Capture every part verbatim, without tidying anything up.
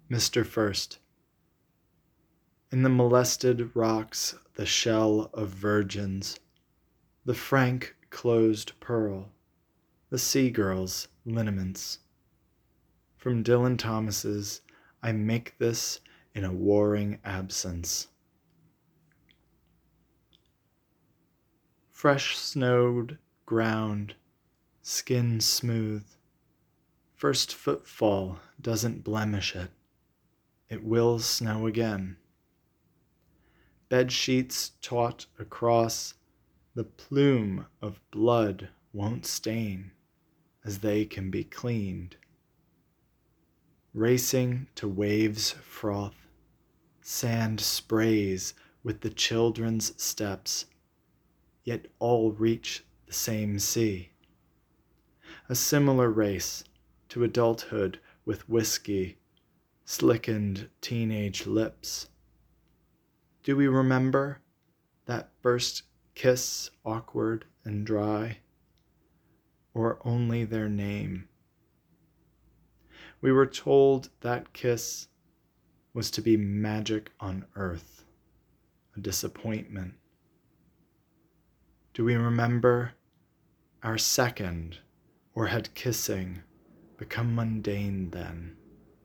Mister First. In the molested rocks the shell of virgins, the frank closed pearl, the sea-girl's lineaments. From Dylan Thomas's I make this in a warring absence. Fresh snowed ground, skin smooth. First footfall doesn't blemish it. It will snow again. Bed sheets taut across, the plume of blood won't stain, as they can be cleaned. Racing to waves' froth, sand sprays with the children's steps, yet all reach the same sea. A similar race to adulthood with whiskey, slickened teenage lips. Do we remember that first kiss, awkward and dry, or only their name? We were told that kiss was to be magic on earth, a disappointment. Do we remember our second, or had kissing become mundane then?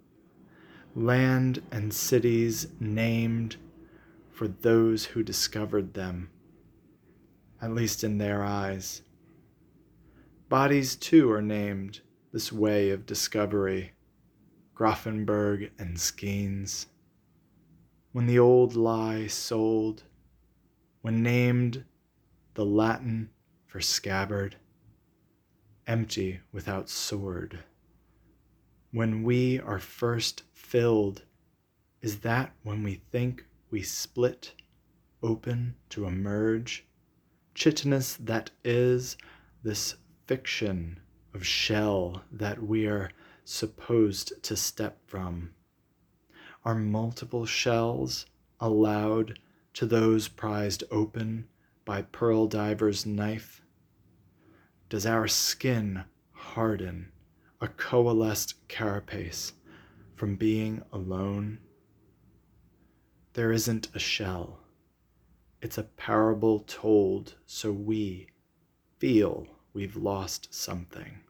Land and cities named for those who discovered them, at least in their eyes. Bodies too are named this way of discovery, Grafenberg and Skeens. When the old lie sold, when named the Latin for scabbard, empty without sword. When we are first filled, is that when we think we split, open to emerge? Chitinous that is, this fiction of shell that we are supposed to step from. Are multiple shells allowed to those prized open by pearl diver's knife? Does our skin harden, a coalesced carapace, from being alone? There isn't a shell. It's a parable told so we feel we've lost something.